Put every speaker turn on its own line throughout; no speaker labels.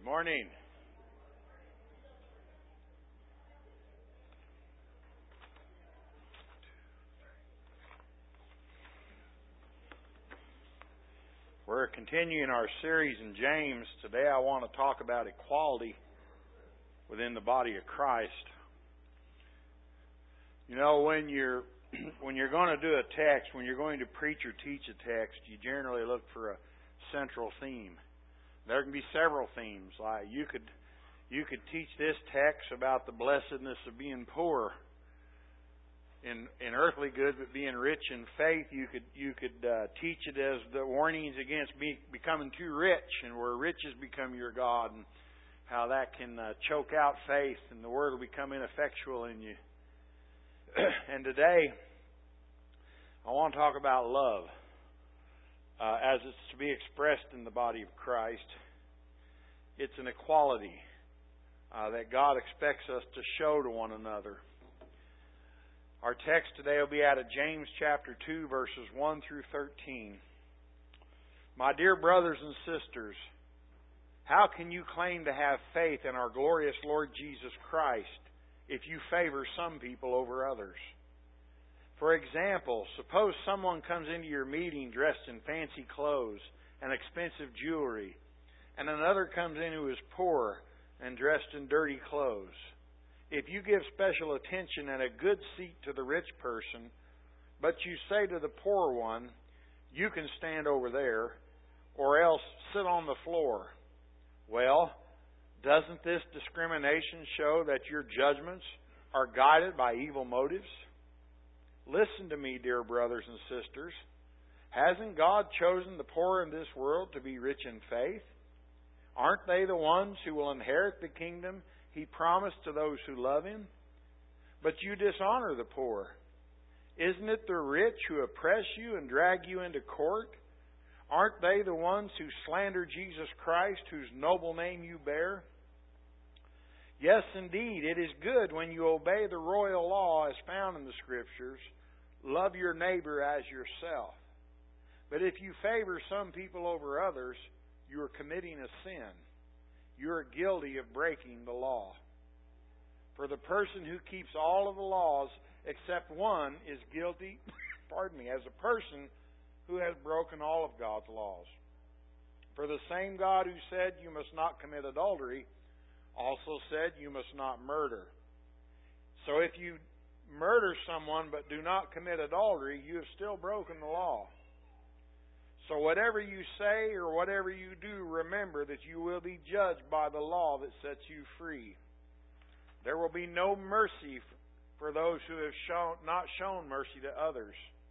Morning. We're continuing our series in James. Today I want to talk about equality within the body of Christ. You know, when you're going to do a text, when you're going to preach or teach a text, you generally look for a central theme. There can be several themes. Like you could teach this text about the blessedness of being poor in earthly goods, but being rich in faith. You could teach it as the warnings against becoming too rich, and where riches become your God, and how that can choke out faith, and the word will become ineffectual in you. And today, I want to talk about love as it's to be expressed in the body of Christ. It's an equality that God expects us to show to one another. Our text today will be out of James chapter 2, verses 1 through 13. My dear brothers and sisters, how can you claim to have faith in our glorious Lord Jesus Christ if you favor some people over others? For example, suppose someone comes into your meeting dressed in fancy clothes and expensive jewelry, and another comes in who is poor and dressed in dirty clothes. If you give special attention and a good seat to the rich person, but you say to the poor one, you can stand over there, or else sit on the floor, well, doesn't this discrimination show that your judgments are guided by evil motives? Listen to me, dear brothers and sisters. Hasn't God chosen the poor in this world to be rich in faith? Aren't they the ones who will inherit the kingdom He promised to those who love Him? But you dishonor the poor. Isn't it the rich who oppress you and drag you into court? Aren't they the ones who slander Jesus Christ, whose noble name you bear? Yes, indeed, it is good when you obey the royal law as found in the Scriptures. Love your neighbor as yourself. But if you favor some people over others, you are committing a sin. You are guilty of breaking the law. For the person who keeps all of the laws except one is guilty, as a person who has broken all of God's laws. For the same God who said you must not commit adultery also said you must not murder. So if you murder someone but do not commit adultery, you have still broken the law. So whatever you say or whatever you do, remember that you will be judged by the law that sets you free. There will be no mercy for those who have not shown mercy to others.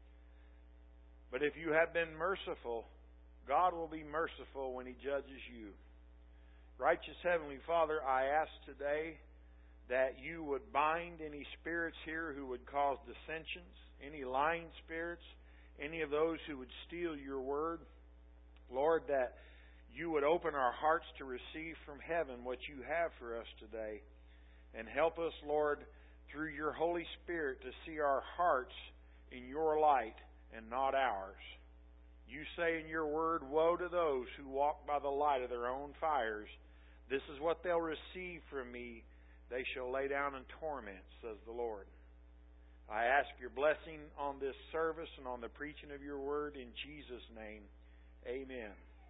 But if you have been merciful, God will be merciful when He judges you. Righteous Heavenly Father, I ask today that you would bind any spirits here who would cause dissensions, any lying spirits, any of those who would steal your word. Lord, that you would open our hearts to receive from heaven what you have for us today. And help us, Lord, through your Holy Spirit to see our hearts in your light and not ours. You say in your word, woe to those who walk by the light of their own fires. This is what they'll receive from me. They shall lay down in torment, says the Lord. I ask your blessing on this service and on the preaching of your word in Jesus' name. Amen.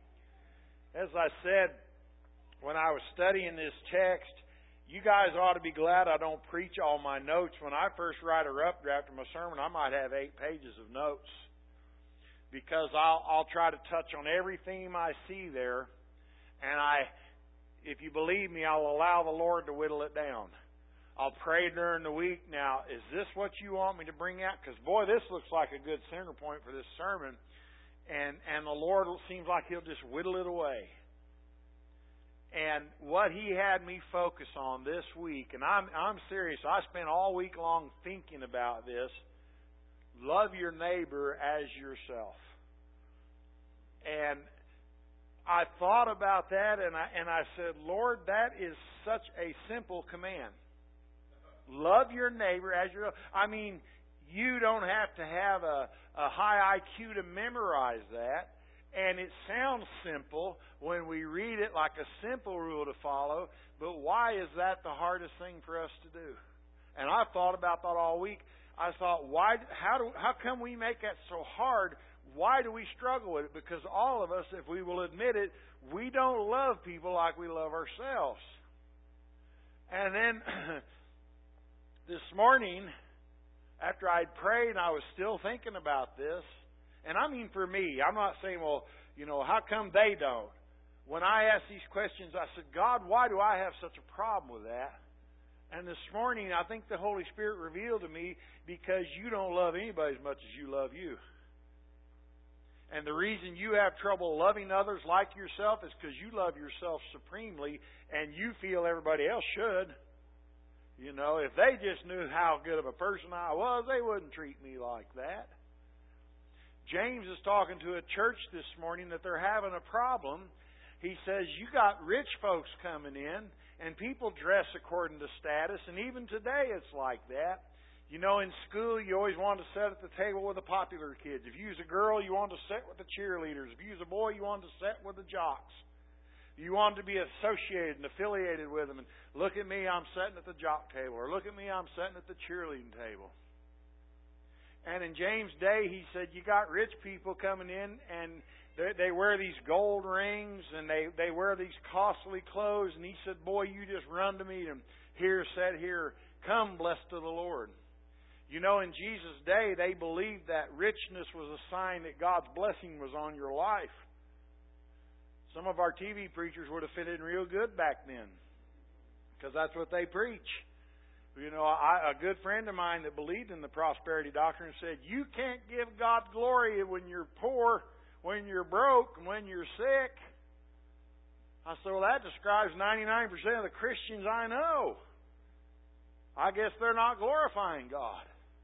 As I said when I was studying this text, you guys ought to be glad I don't preach all my notes. When I first write a rough draft of my sermon, I might have 8 pages of notes, because I'll try to touch on every theme I see there, and if you believe me, I'll allow the Lord to whittle it down. I'll pray during the week. Now, is this what you want me to bring out? Because, boy, this looks like a good center point for this sermon. And the Lord seems like He'll just whittle it away. And what He had me focus on this week, and I'm serious, I spent all week long thinking about this. Love your neighbor as yourself. And I thought about that, and I said, Lord, that is such a simple command. Love your neighbor as yourself. I mean, you don't have to have a high IQ to memorize that. And it sounds simple when we read it like a simple rule to follow, but why is that the hardest thing for us to do? And I've thought about that all week. I thought, how come we make that so hard? Why do we struggle with it? Because all of us, if we will admit it, we don't love people like we love ourselves. And then this morning, after I'd prayed and I was still thinking about this, and I mean for me, I'm not saying, well, how come they don't? When I asked these questions, I said, God, why do I have such a problem with that? And this morning, I think the Holy Spirit revealed to me, because you don't love anybody as much as you love you. And the reason you have trouble loving others like yourself is because you love yourself supremely and you feel everybody else should. If they just knew how good of a person I was, they wouldn't treat me like that. James is talking to a church this morning that they're having a problem. He says, you got rich folks coming in, and people dress according to status, and even today it's like that. In school, you always want to sit at the table with the popular kids. If you was a girl, you wanted to sit with the cheerleaders. If you was a boy, you wanted to sit with the jocks. You wanted to be associated and affiliated with them. And look at me, I'm sitting at the jock table. Or look at me, I'm sitting at the cheerleading table. And in James' day, he said, you got rich people coming in, and they wear these gold rings, and they wear these costly clothes. And he said, boy, you just run to meet them. Here, sit here. Come, blessed of the Lord. In Jesus' day, they believed that richness was a sign that God's blessing was on your life. Some of our TV preachers would have fit in real good back then, because that's what they preach. A good friend of mine that believed in the prosperity doctrine said, you can't give God glory when you're poor, when you're broke, when you're sick. I said, well, that describes 99% of the Christians I know. I guess they're not glorifying God.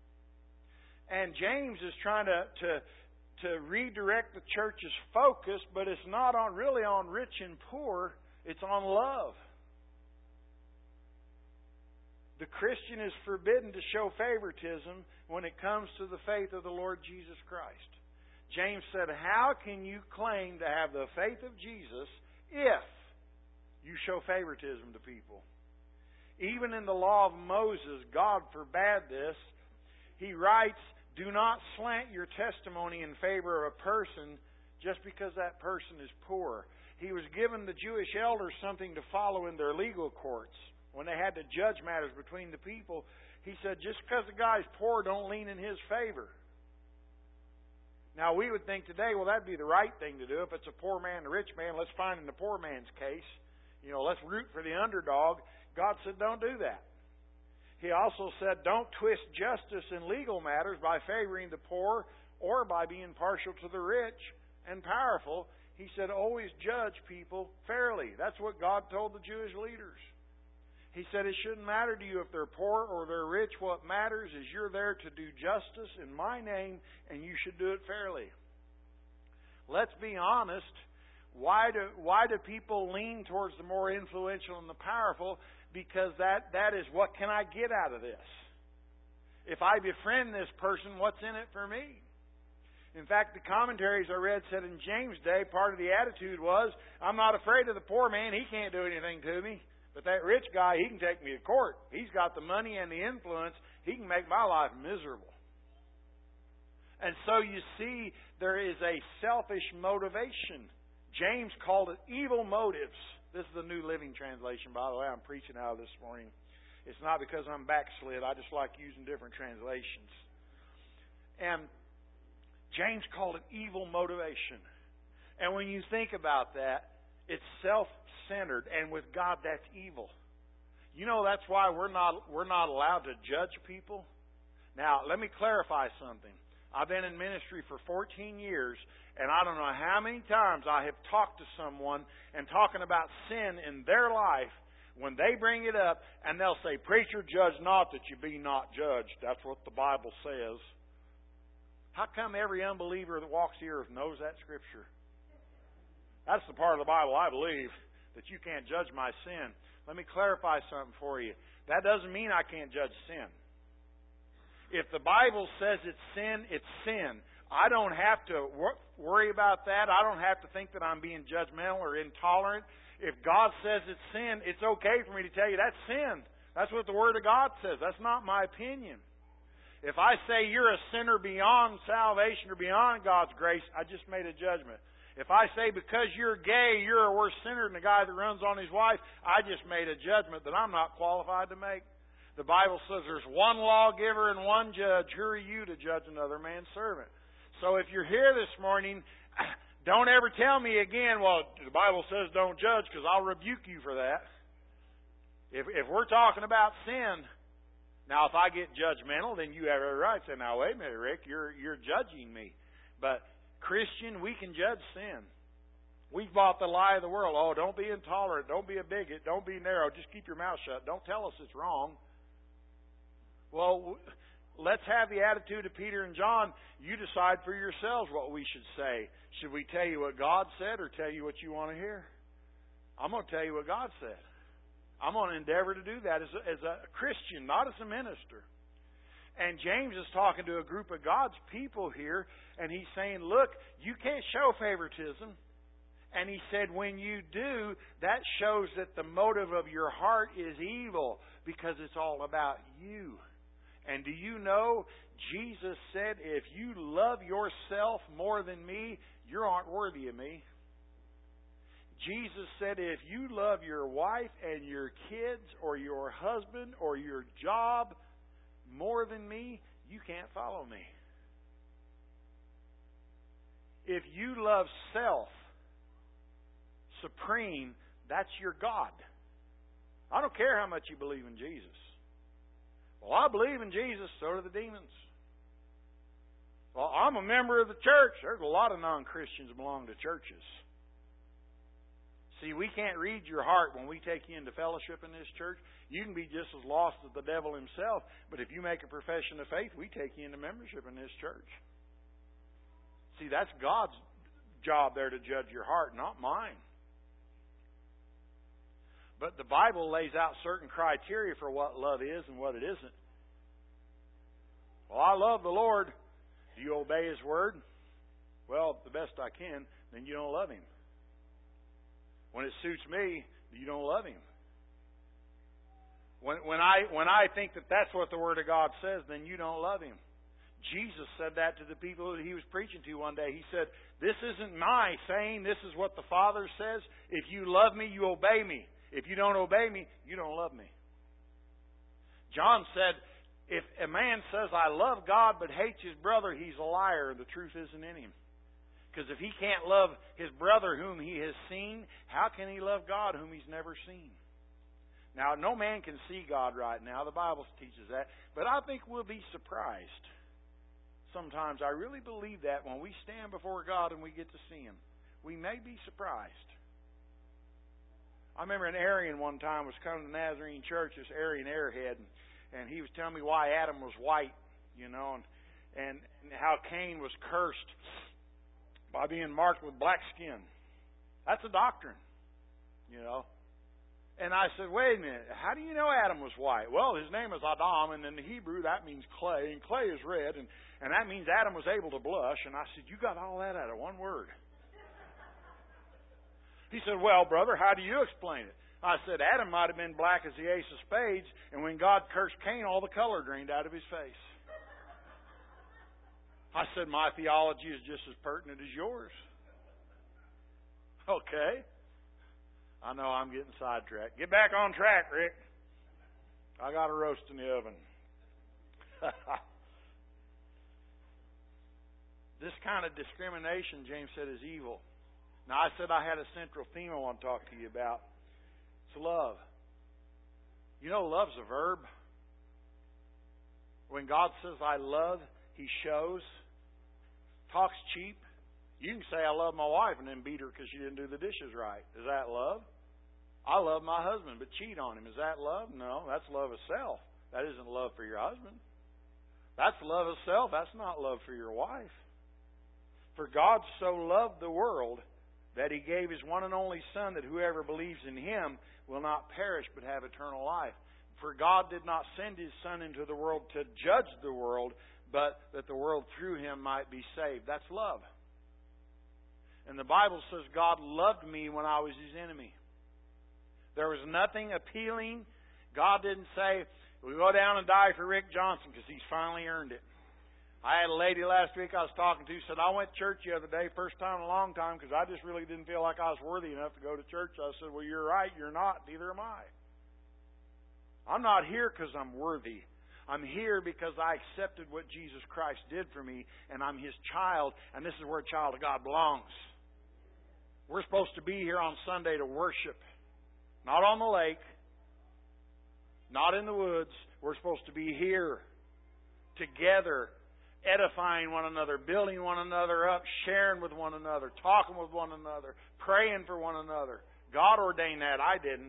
And James is trying to redirect the church's focus, but it's not really on rich and poor. It's on love. The Christian is forbidden to show favoritism when it comes to the faith of the Lord Jesus Christ. James said, how can you claim to have the faith of Jesus if you show favoritism to people? Even in the law of Moses, God forbade this. He writes, do not slant your testimony in favor of a person just because that person is poor. He was giving the Jewish elders something to follow in their legal courts. When they had to judge matters between the people, he said, just because the guy's poor, don't lean in his favor. Now, we would think today, well, that'd be the right thing to do. If it's a poor man and a rich man, let's find in the poor man's case. Let's root for the underdog. God said, don't do that. He also said, don't twist justice in legal matters by favoring the poor or by being partial to the rich and powerful. He said, always judge people fairly. That's what God told the Jewish leaders. He said, it shouldn't matter to you if they're poor or they're rich. What matters is you're there to do justice in my name, and you should do it fairly. Let's be honest. Why do people lean towards the more influential and the powerful? Because that is, what can I get out of this? If I befriend this person, what's in it for me? In fact, the commentaries I read said in James' day, part of the attitude was, I'm not afraid of the poor man. He can't do anything to me. But that rich guy, he can take me to court. He's got the money and the influence. He can make my life miserable. And so you see, there is a selfish motivation. James called it evil motives. This is the New Living Translation, by the way. I'm preaching out of this morning. It's not because I'm backslid. I just like using different translations. And James called it evil motivation. And when you think about that, it's self-centered, and with God, that's evil. That's why we're not allowed to judge people. Now, let me clarify something. I've been in ministry for 14 years, and I don't know how many times I have talked to someone and talking about sin in their life when they bring it up, and they'll say, preacher, judge not that you be not judged. That's what the Bible says. How come every unbeliever that walks the earth knows that Scripture? That's the part of the Bible I believe, that you can't judge my sin. Let me clarify something for you. That doesn't mean I can't judge sin. If the Bible says it's sin, it's sin. I don't have to worry about that. I don't have to think that I'm being judgmental or intolerant. If God says it's sin, it's okay for me to tell you that's sin. That's what the Word of God says. That's not my opinion. If I say you're a sinner beyond salvation or beyond God's grace, I just made a judgment. If I say because you're gay, you're a worse sinner than the guy that runs on his wife, I just made a judgment that I'm not qualified to make. The Bible says there's one lawgiver and one judge. Who are you to judge another man's servant? So if you're here this morning, don't ever tell me again, well, the Bible says don't judge, because I'll rebuke you for that. If we're talking about sin, now if I get judgmental, then you have every right to say, now wait a minute, Rick, you're judging me. But Christian, we can judge sin. We've bought the lie of the world. Oh, don't be intolerant. Don't be a bigot. Don't be narrow. Just keep your mouth shut. Don't tell us it's wrong. Well, let's have the attitude of Peter and John. You decide for yourselves what we should say. Should we tell you what God said or tell you what you want to hear? I'm going to tell you what God said. I'm going to endeavor to do that as a Christian, not as a minister. And James is talking to a group of God's people here, and he's saying, look, you can't show favoritism. And he said, when you do, that shows that the motive of your heart is evil, because it's all about you. And do you know, Jesus said, if you love yourself more than me, you aren't worthy of me. Jesus said, if you love your wife and your kids or your husband or your job more than me, you can't follow me. If you love self supreme, that's your God. I don't care how much you believe in Jesus. Well, I believe in Jesus, so do the demons. Well, I'm a member of the church. There's a lot of non-Christians belong to churches. See, we can't read your heart when we take you into fellowship in this church. You can be just as lost as the devil himself, but if you make a profession of faith, we take you into membership in this church. See, that's God's job there to judge your heart, not mine. But the Bible lays out certain criteria for what love is and what it isn't. Well, I love the Lord. Do you obey His Word? Well, the best I can. Then you don't love Him. When it suits me, you don't love Him. When I think that that's what the Word of God says, then you don't love Him. Jesus said that to the people that He was preaching to one day. He said, this isn't my saying. This is what the Father says. If you love me, you obey me. If you don't obey me, you don't love me. John said, if a man says, I love God but hates his brother, he's a liar and the truth isn't in him. Because if he can't love his brother whom he has seen, how can he love God whom he's never seen? Now, no man can see God right now. The Bible teaches that. But I think we'll be surprised. Sometimes I really believe that when we stand before God and we get to see Him, we may be surprised. I remember an Arian one time was coming to the Nazarene church, this Arian airhead, and he was telling me why Adam was white, and how Cain was cursed by being marked with black skin. That's a doctrine, And I said, wait a minute, how do you know Adam was white? Well, his name is Adam, and in the Hebrew that means clay, and clay is red, and that means Adam was able to blush. And I said, you got all that out of one word. He said, well, brother, how do you explain it? I said, Adam might have been black as the ace of spades, and when God cursed Cain, all the color drained out of his face. I said, my theology is just as pertinent as yours. Okay. I know I'm getting sidetracked. Get back on track, Rick. I got a roast in the oven. This kind of discrimination, James said, is evil. Now, I said I had a central theme I want to talk to you about. It's love. Love's a verb. When God says, I love, He shows. Talk's cheap. You can say, I love my wife and then beat her because she didn't do the dishes right. Is that love? I love my husband but cheat on him. Is that love? No, that's love of self. That isn't love for your husband. That's love of self. That's not love for your wife. For God so loved the world that He gave His one and only Son, that whoever believes in Him will not perish but have eternal life. For God did not send His Son into the world to judge the world, but that the world through Him might be saved. That's love. And the Bible says God loved me when I was His enemy. There was nothing appealing. God didn't say, we go down and die for Rick Johnson because he's finally earned it. I had a lady last week I was talking to, said, I went to church the other day, first time in a long time, because I just really didn't feel like I was worthy enough to go to church. I said, well, you're right, you're not, neither am I. I'm not here because I'm worthy. I'm here because I accepted what Jesus Christ did for me, and I'm His child, and this is where a child of God belongs. We're supposed to be here on Sunday to worship. Not on the lake, not in the woods. We're supposed to be here together, edifying one another, building one another up, sharing with one another, talking with one another, praying for one another. God ordained that. I didn't.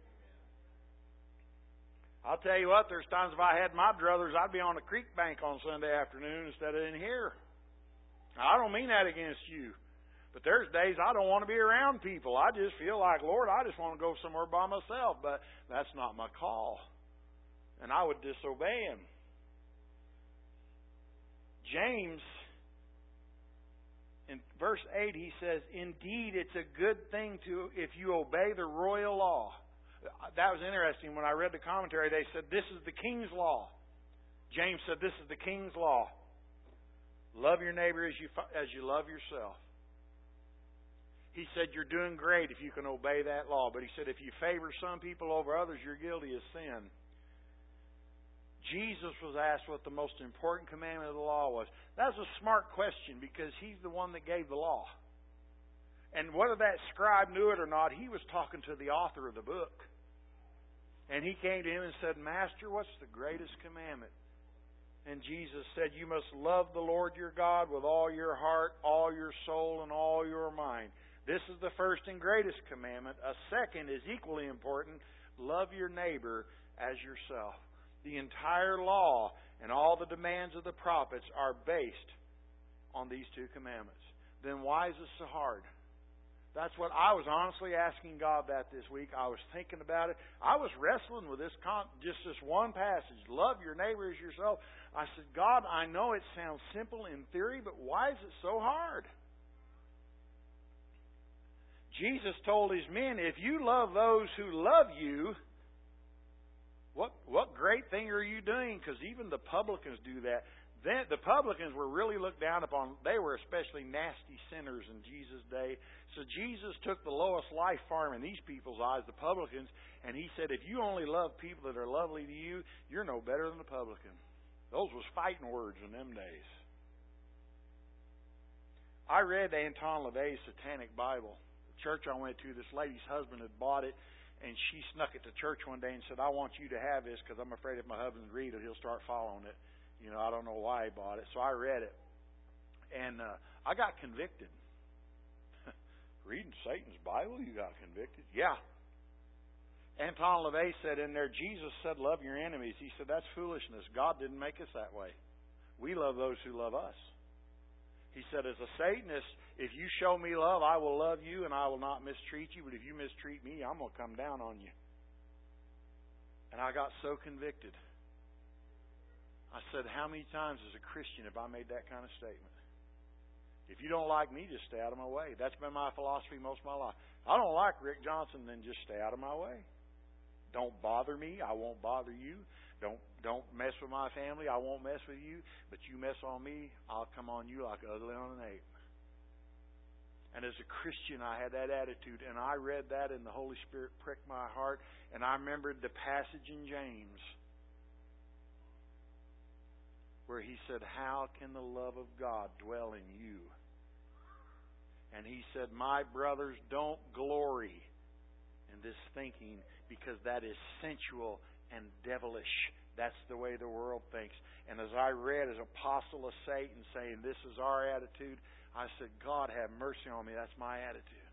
I'll tell you what, there's times if I had my druthers, I'd be on the creek bank on Sunday afternoon instead of in here. Now, I don't mean that against you. But there's days I don't want to be around people. I just feel like, Lord, I just want to go somewhere by myself. But that's not my call. And I would disobey Him. James, in verse 8, he says, indeed, it's a good thing to if you obey the royal law. That was interesting. When I read the commentary, they said, this is the king's law. James said, this is the king's law. Love your neighbor as you love yourself. He said, you're doing great if you can obey that law. But he said, if you favor some people over others, you're guilty of sin. Jesus was asked what the most important commandment of the law was. That was a smart question because He's the one that gave the law. And whether that scribe knew it or not, he was talking to the author of the book. And he came to him and said, Master, what's the greatest commandment? And Jesus said, you must love the Lord your God with all your heart, all your soul, and all your mind. This is the first and greatest commandment. A second is equally important. Love your neighbor as yourself. The entire law and all the demands of the prophets are based on these two commandments. Then why is this so hard? That's what I was honestly asking God that this week. I was thinking about it. I was wrestling with just this one passage. Love your neighbor as yourself. I said, God, I know it sounds simple in theory, but why is it so hard? Jesus told His men, if you love those who love you, what great thing are you doing? Because even the publicans do that. The publicans were really looked down upon. They were especially nasty sinners in Jesus' day. So Jesus took the lowest life form in these people's eyes, the publicans, and He said, if you only love people that are lovely to you, you're no better than the publican. Those was fighting words in them days. I read Anton LaVey's Satanic Bible. The church I went to, this lady's husband had bought it, and she snuck it to church one day and said, I want you to have this because I'm afraid if my husband reads it, he'll start following it. You know, I don't know why he bought it. So I read it. And I got convicted. Reading Satan's Bible, you got convicted? Yeah. Anton LaVey said in there, Jesus said, love your enemies. He said, that's foolishness. God didn't make us that way. We love those who love us. He said, as a Satanist, if you show me love, I will love you and I will not mistreat you. But if you mistreat me, I'm going to come down on you. And I got so convicted. I said, how many times as a Christian have I made that kind of statement? If you don't like me, just stay out of my way. That's been my philosophy most of my life. I don't like Rick Johnson, then just stay out of my way. Don't bother me, I won't bother you. Don't mess with my family, I won't mess with you. But you mess on me, I'll come on you like ugly on an ape. And as a Christian, I had that attitude, and I read that, and the Holy Spirit pricked my heart, and I remembered the passage in James where he said, how can the love of God dwell in you? And he said, my brothers, don't glory in this thinking because that is sensual and devilish. That's the way the world thinks. And as I read as apostle of Satan saying this is our attitude, I said, God have mercy on me. That's my attitude.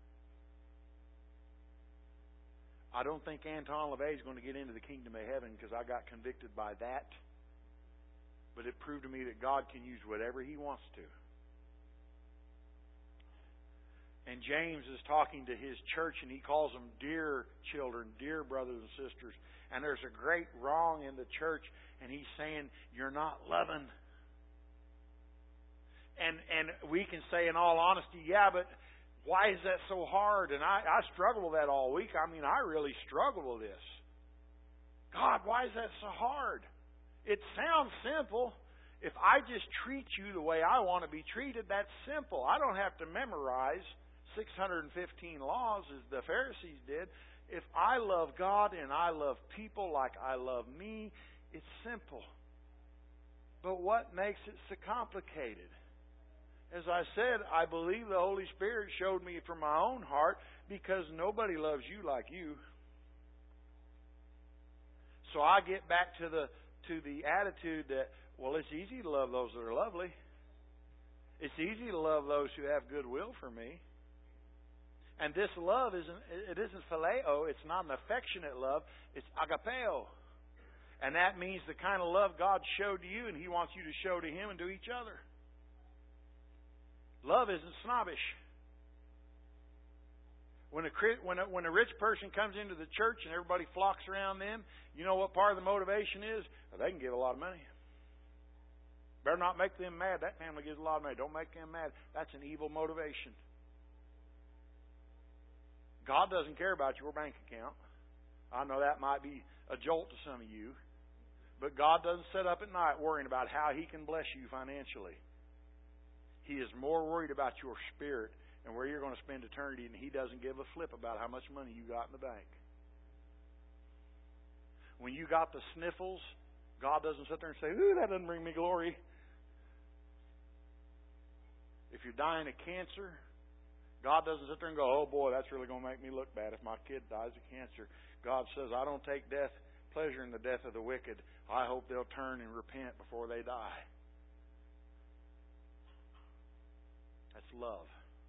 I don't think Anton LaVey is going to get into the kingdom of heaven because I got convicted by that. But it proved to me that God can use whatever He wants to. And James is talking to his church, and he calls them dear children, dear brothers and sisters. And there's a great wrong in the church, and he's saying, you're not loving. And we can say in all honesty, yeah, but why is that so hard? And I struggle with that all week. I mean, I really struggle with this. God, why is that so hard? It sounds simple. If I just treat you the way I want to be treated, that's simple. I don't have to memorize 615 laws as the Pharisees did. If I love God and I love people like I love me, it's simple. But what makes it so complicated? As I said, I believe the Holy Spirit showed me from my own heart, because nobody loves you like you. So I get back to the attitude that, well, it's easy to love those that are lovely. It's easy to love those who have goodwill for me. And this love isn't phileo, it's not an affectionate love, it's agapeo. And that means the kind of love God showed to you and He wants you to show to Him and to each other. Love isn't snobbish. When a rich person comes into the church and everybody flocks around them, you know what part of the motivation is? Well, they can give a lot of money. Better not make them mad. That family gives a lot of money. Don't make them mad. That's an evil motivation. God doesn't care about your bank account. I know that might be a jolt to some of you. But God doesn't sit up at night worrying about how He can bless you financially. He is more worried about your spirit and where you're going to spend eternity, and He doesn't give a flip about how much money you got in the bank. When you got the sniffles, God doesn't sit there and say, ooh, that doesn't bring me glory. If you're dying of cancer, God doesn't sit there and go, oh boy, that's really going to make me look bad if my kid dies of cancer. God says, I don't take pleasure in the death of the wicked. I hope they'll turn and repent before they die. That's love.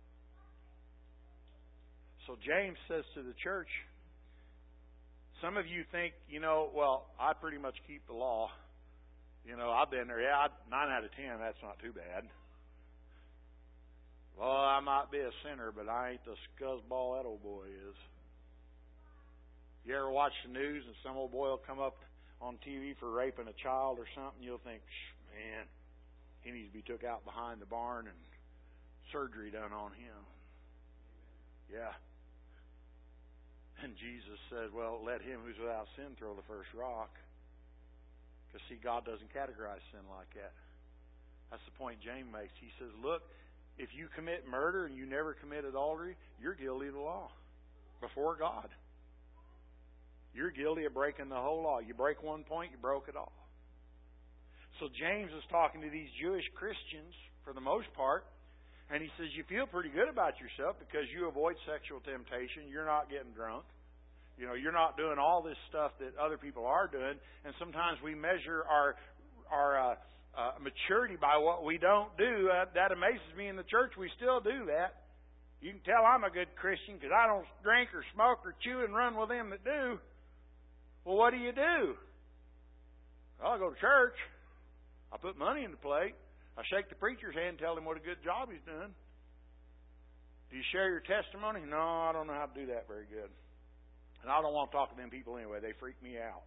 So James says to the church, some of you think, well, I pretty much keep the law. I've been there. Yeah, 9 out of 10, that's not too bad. Well, I might be a sinner, but I ain't the scuzzball that old boy is. You ever watch the news and some old boy will come up on TV for raping a child or something? You'll think, man, he needs to be took out behind the barn and surgery done on him. Yeah. And Jesus said, well, let him who's without sin throw the first rock. Because, see, God doesn't categorize sin like that. That's the point James makes. He says, look, if you commit murder and you never commit adultery, you're guilty of the law before God. You're guilty of breaking the whole law. You break one point, you broke it all. So James is talking to these Jewish Christians, for the most part, and he says, you feel pretty good about yourself because you avoid sexual temptation. You're not getting drunk. You're not doing all this stuff that other people are doing. And sometimes we measure our maturity by what we don't do. That amazes me in the church. We still do that. You can tell I'm a good Christian because I don't drink or smoke or chew and run with them that do. Well, what do? Well, I go to church. I put money in the plate. I shake the preacher's hand and tell him what a good job he's doing. Do you share your testimony? No, I don't know how to do that very good. And I don't want to talk to them people anyway. They freak me out.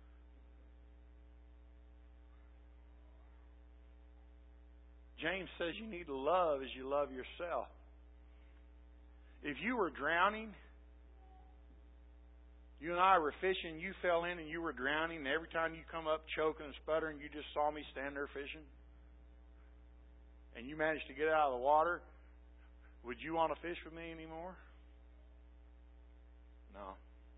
James says you need to love as you love yourself. If you were drowning, you and I were fishing, you fell in and you were drowning, and every time you come up choking and sputtering, you just saw me stand there fishing, and you managed to get out of the water, would you want to fish with me anymore? No.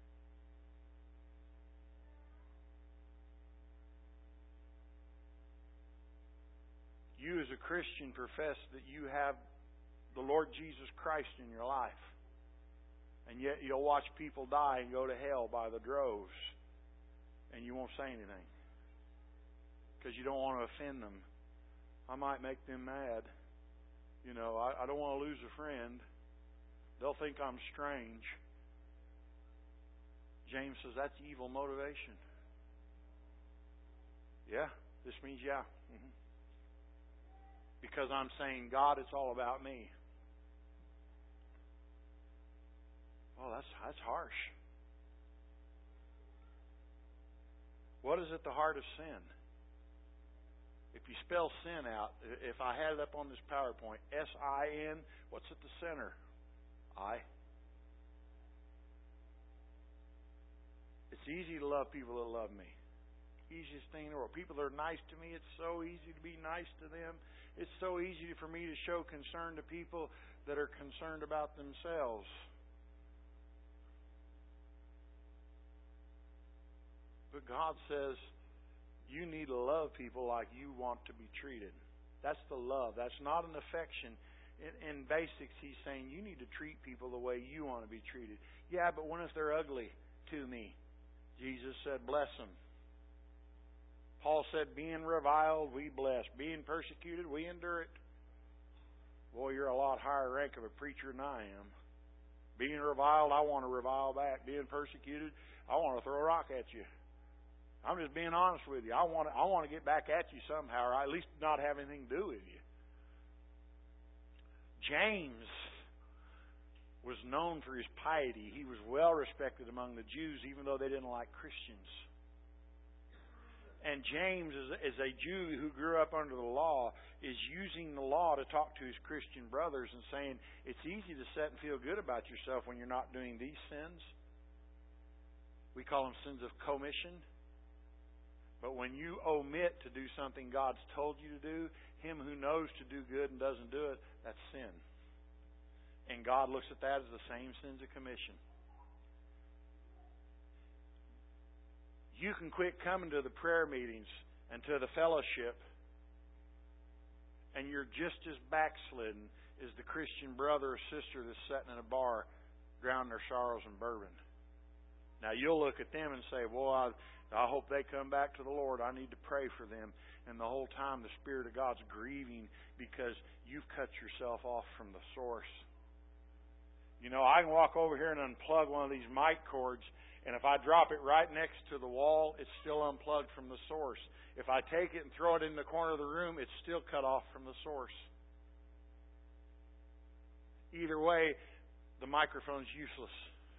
You as a Christian profess that you have the Lord Jesus Christ in your life. And yet you'll watch people die and go to hell by the droves. And you won't say anything. Because you don't want to offend them. I might make them mad. I don't want to lose a friend. They'll think I'm strange. James says that's evil motivation. Yeah, this means yeah. Mm-hmm. Because I'm saying, God, it's all about me. Well, that's harsh. What is at the heart of sin? If you spell sin out, if I had it up on this PowerPoint, S-I-N, what's at the center? I. It's easy to love people that love me. Easiest thing in the world. People that are nice to me, it's so easy to be nice to them. It's so easy for me to show concern to people that are concerned about themselves. But God says, you need to love people like you want to be treated. That's the love. That's not an affection. In basics, He's saying you need to treat people the way you want to be treated. Yeah, but what if they're ugly to me? Jesus said, bless them. Paul said, being reviled, we bless. Being persecuted, we endure it. Boy, you're a lot higher rank of a preacher than I am. Being reviled, I want to revile back. Being persecuted, I want to throw a rock at you. I'm just being honest with you. I want to get back at you somehow, or at least not have anything to do with you. James was known for his piety. He was well respected among the Jews, even though they didn't like Christians. And James, as a Jew who grew up under the law, is using the law to talk to his Christian brothers and saying, it's easy to sit and feel good about yourself when you're not doing these sins. We call them sins of commission. But when you omit to do something God's told you to do, him who knows to do good and doesn't do it, that's sin. And God looks at that as the same sins of commission. You can quit coming to the prayer meetings and to the fellowship, and you're just as backslidden as the Christian brother or sister that's sitting in a bar drowning their sorrows in bourbon. Now, you'll look at them and say, well, I hope they come back to the Lord. I need to pray for them. And the whole time the Spirit of God's grieving because you've cut yourself off from the source. You know, I can walk over here and unplug one of these mic cords, and if I drop it right next to the wall, it's still unplugged from the source. If I take it and throw it in the corner of the room, it's still cut off from the source. Either way, the microphone's useless.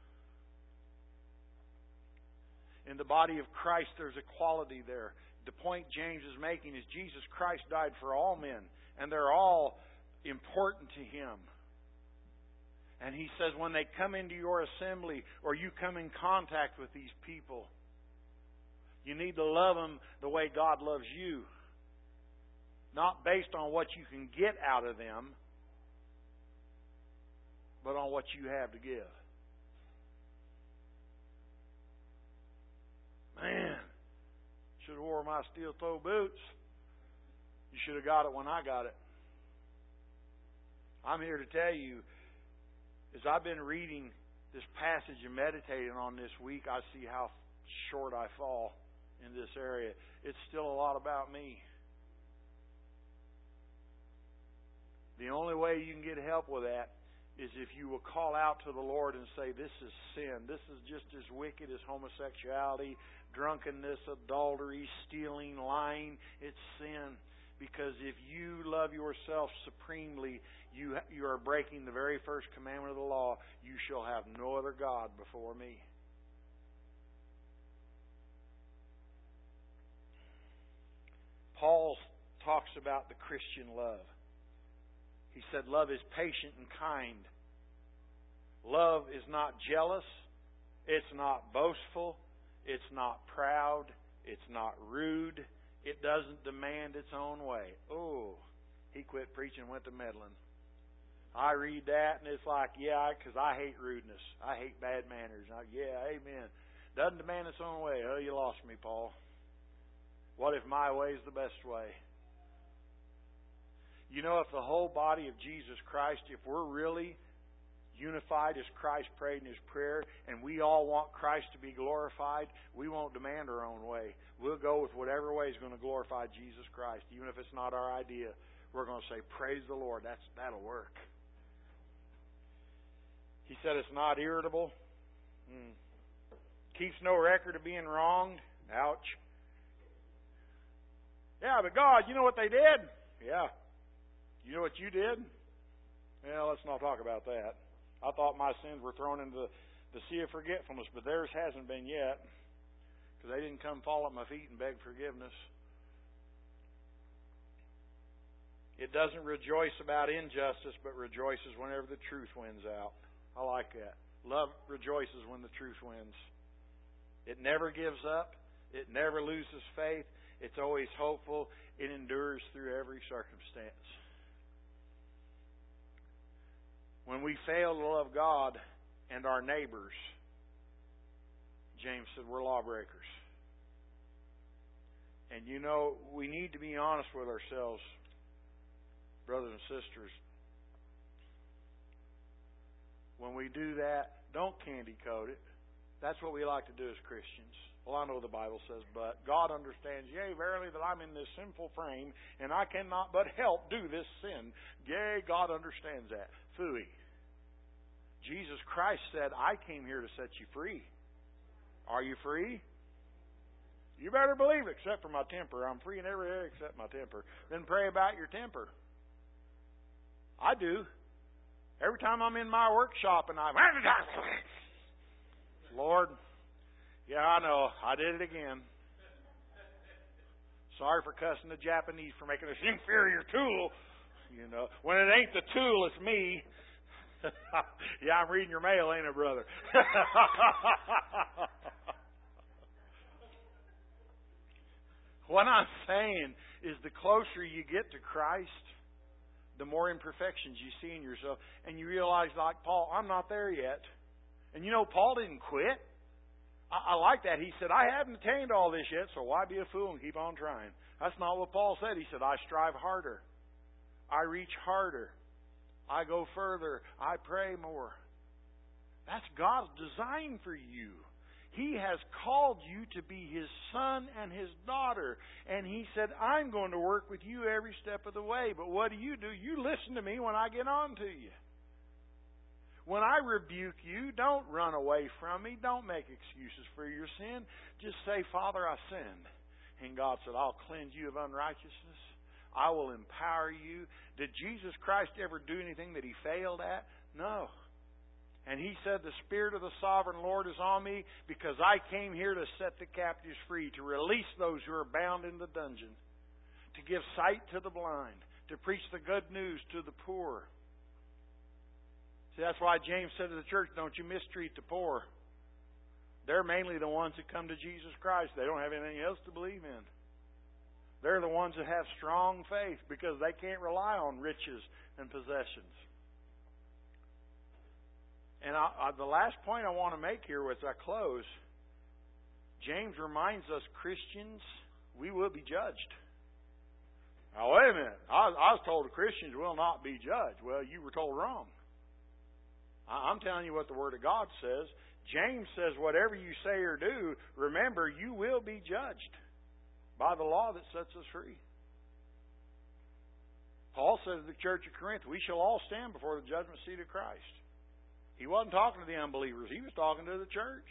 In the body of Christ, there's equality there. The point James is making is Jesus Christ died for all men, and they're all important to Him. And He says when they come into your assembly or you come in contact with these people, you need to love them the way God loves you. Not based on what you can get out of them, but on what you have to give. Man, should have wore my steel-toe boots. You should have got it when I got it. I'm here to tell you, as I've been reading this passage and meditating on this week, I see how short I fall in this area. It's still a lot about me. The only way you can get help with that is if you will call out to the Lord and say, this is sin. This is just as wicked as homosexuality, drunkenness, adultery, stealing, lying. It's sin. Because if you love yourself supremely, you are breaking the very first commandment of the law. You shall have no other God before me. Paul talks about the Christian love. He said love is patient and kind. Love is not jealous. It's not boastful. It's not proud. It's not rude. It doesn't demand its own way. Oh, he quit preaching and went to meddling. I read that and it's like, yeah, because I hate rudeness. I hate bad manners. Yeah, amen. Doesn't demand its own way. Oh, you lost me, Paul. What if my way is the best way? You know, if the whole body of Jesus Christ, if we're really unified as Christ prayed in His prayer, and we all want Christ to be glorified, we won't demand our own way. We'll go with whatever way is going to glorify Jesus Christ. Even if it's not our idea, we're going to say, praise the Lord. That'll work. He said it's not irritable. Keeps no record of being wronged. Ouch. Yeah, but God, you know what they did? Yeah. You know what you did? Well, let's not talk about that. I thought my sins were thrown into the sea of forgetfulness, but theirs hasn't been yet, because they didn't come fall at my feet and beg forgiveness. It doesn't rejoice about injustice, but rejoices whenever the truth wins out. I like that. Love rejoices when the truth wins. It never gives up. It never loses faith. It's always hopeful. It endures through every circumstance. When we fail to love God and our neighbors, James said we're lawbreakers. And you know, we need to be honest with ourselves, brothers and sisters. When we do that, don't candy coat it. That's what we like to do as Christians. Well, I know the Bible says, but God understands, yea, verily, that I'm in this sinful frame, and I cannot but help do this sin. Yea, God understands that. Phooey. Jesus Christ said, I came here to set you free. Are you free? You better believe it, except for my temper. I'm free in every area except my temper. Then pray about your temper. I do. Every time I'm in my workshop and I'm... Lord, yeah, I know. I did it again. Sorry for cussing the Japanese for making this inferior tool. You know, when it ain't the tool, it's me. Yeah, I'm reading your mail, ain't I, brother? What I'm saying is the closer you get to Christ, the more imperfections you see in yourself. And you realize, like Paul, I'm not there yet. And you know, Paul didn't quit. I like that. He said, I haven't attained all this yet, so why be a fool and keep on trying? That's not what Paul said. He said, I strive harder. I reach harder. I go further. I pray more. That's God's design for you. He has called you to be His son and His daughter. And He said, I'm going to work with you every step of the way. But what do? You listen to me when I get on to you. When I rebuke you, don't run away from me. Don't make excuses for your sin. Just say, Father, I sinned. And God said, I'll cleanse you of unrighteousness. I will empower you. Did Jesus Christ ever do anything that He failed at? No. And He said, the Spirit of the Sovereign Lord is on me because I came here to set the captives free, to release those who are bound in the dungeon, to give sight to the blind, to preach the good news to the poor. See, that's why James said to the church, don't you mistreat the poor. They're mainly the ones that come to Jesus Christ. They don't have anything else to believe in. They're the ones that have strong faith because they can't rely on riches and possessions. And the last point I want to make here as I close, James reminds us Christians, we will be judged. Now, wait a minute. I was told the Christians will not be judged. Well, you were told wrong. I'm telling you what the Word of God says. James says, whatever you say or do, remember, you will be judged by the law that sets us free. Paul says to the church of Corinth, we shall all stand before the judgment seat of Christ. He wasn't talking to the unbelievers. He was talking to the church.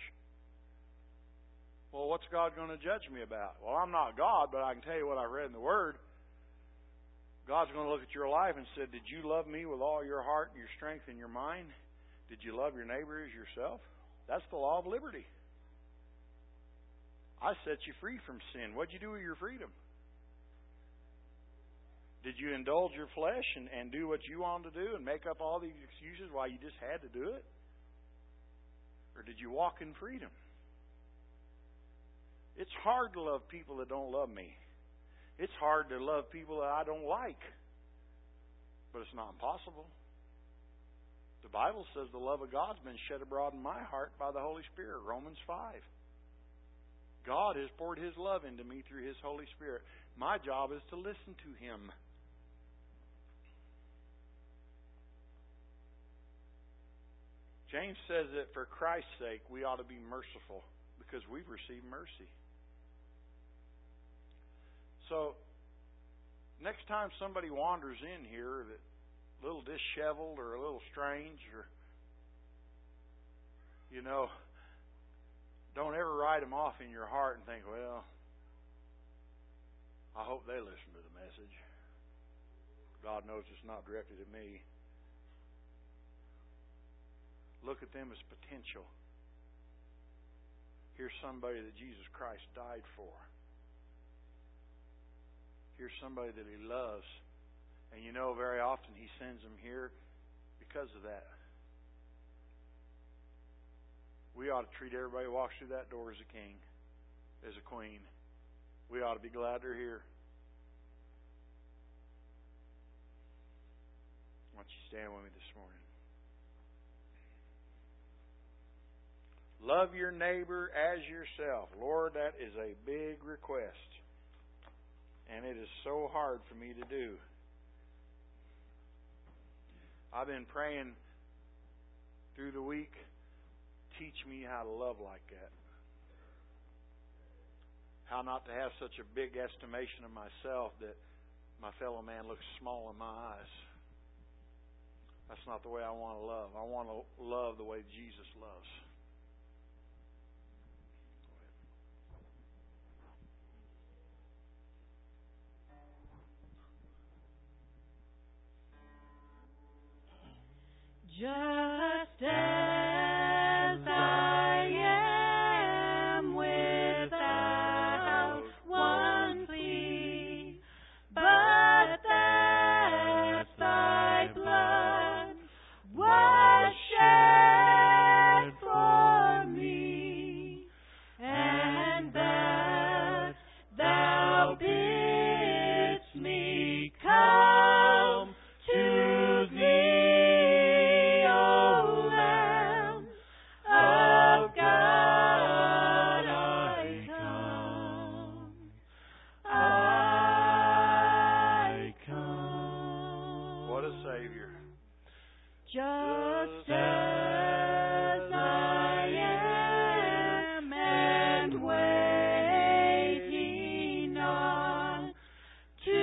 Well, what's God going to judge me about? Well, I'm not God, but I can tell you what I read in the Word. God's going to look at your life and say, did you love me with all your heart and your strength and your mind? Did you love your neighbor as yourself? That's the law of liberty. I set you free from sin. What'd you do with your freedom? Did you indulge your flesh and do what you wanted to do and make up all these excuses why you just had to do it? Or did you walk in freedom? It's hard to love people that don't love me. It's hard to love people that I don't like. But it's not impossible. The Bible says the love of God's been shed abroad in my heart by the Holy Spirit. Romans 5. God has poured His love into me through His Holy Spirit. My job is to listen to Him. James says that for Christ's sake we ought to be merciful because we've received mercy. So, next time somebody wanders in here that a little disheveled or a little strange or, don't ever write them off in your heart and think, well, I hope they listen to the message. God knows it's not directed at me. Look at them as potential. Here's somebody that Jesus Christ died for. Here's somebody that He loves. And you know, very often He sends them here because of that. We ought to treat everybody who walks through that door as a king, as a queen. We ought to be glad they're here. Why don't you stand with me this morning? Love your neighbor as yourself. Lord, that is a big request. And it is so hard for me to do. I've been praying through the week, teach me how to love like that. How not to have such a big estimation of myself that my fellow man looks small in my eyes. That's not the way I want to love. I want to love the way Jesus loves.
Just as I am without one plea, but that thy blood was shed for me, and that thou bidst me come to thee. Just as I am, and waiting not to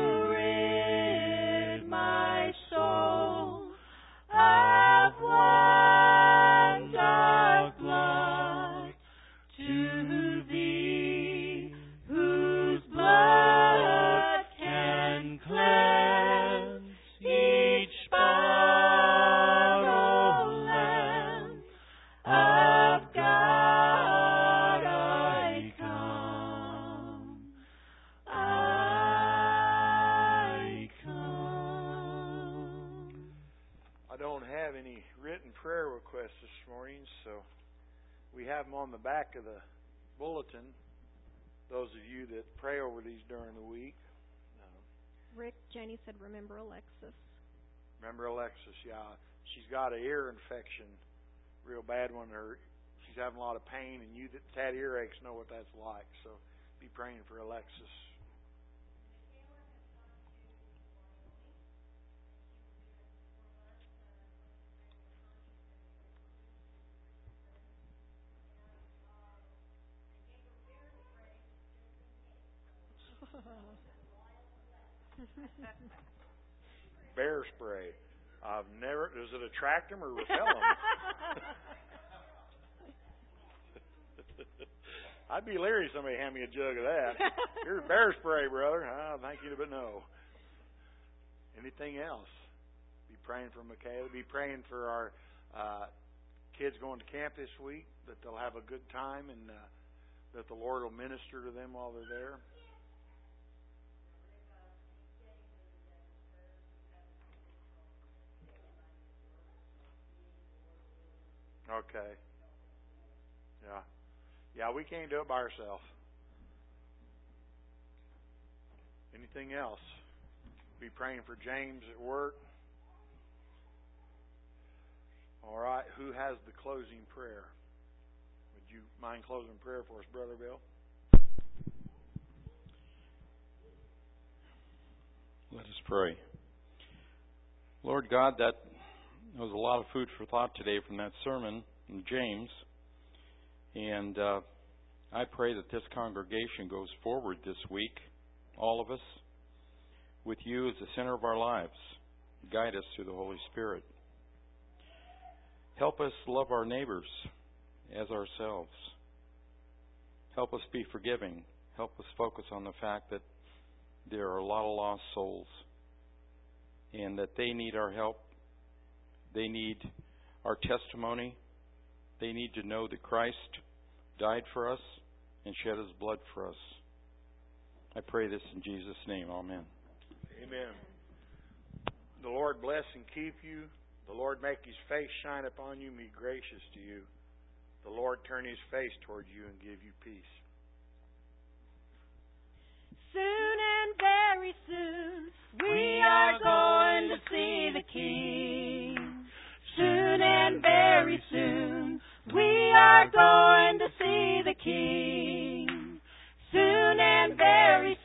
rid my soul of one dark blood, to thee whose blood can cleanse each spot.
Prayer requests this morning, so we have them on the back of the bulletin. Those of you that pray over these during the week.
Rick, Jenny said, remember Alexis.
Remember Alexis, yeah. She's got an ear infection, real bad one. She's having a lot of pain, and you that had earaches know what that's like. So be praying for Alexis. Bear spray. I've never. Does it attract them or repel them? I'd be leery if somebody hand me a jug of that. Here's bear spray, brother. Thank you, but no. Anything else? Be praying for Michaela. Be praying for our kids going to camp this week, that they'll have a good time and that the Lord will minister to them while they're there. Okay. Yeah. Yeah, we can't do it by ourselves. Anything else? Be praying for James at work. All right. Who has the closing prayer? Would you mind closing prayer for us, Brother Bill?
Let us pray. Lord God, that was a lot of food for thought today from that sermon from James. And I pray that this congregation goes forward this week, all of us, with you as the center of our lives. Guide us through the Holy Spirit. Help us love our neighbors as ourselves. Help us be forgiving. Help us focus on the fact that there are a lot of lost souls and that they need our help. They need our testimony. They need to know that Christ died for us and shed His blood for us. I pray this in Jesus' name. Amen.
Amen. The Lord bless and keep you. The Lord make His face shine upon you and be gracious to you. The Lord turn His face toward you and give you peace.
Soon and very soon we are going to see the King. Soon and very soon we are going to see the King. Soon and very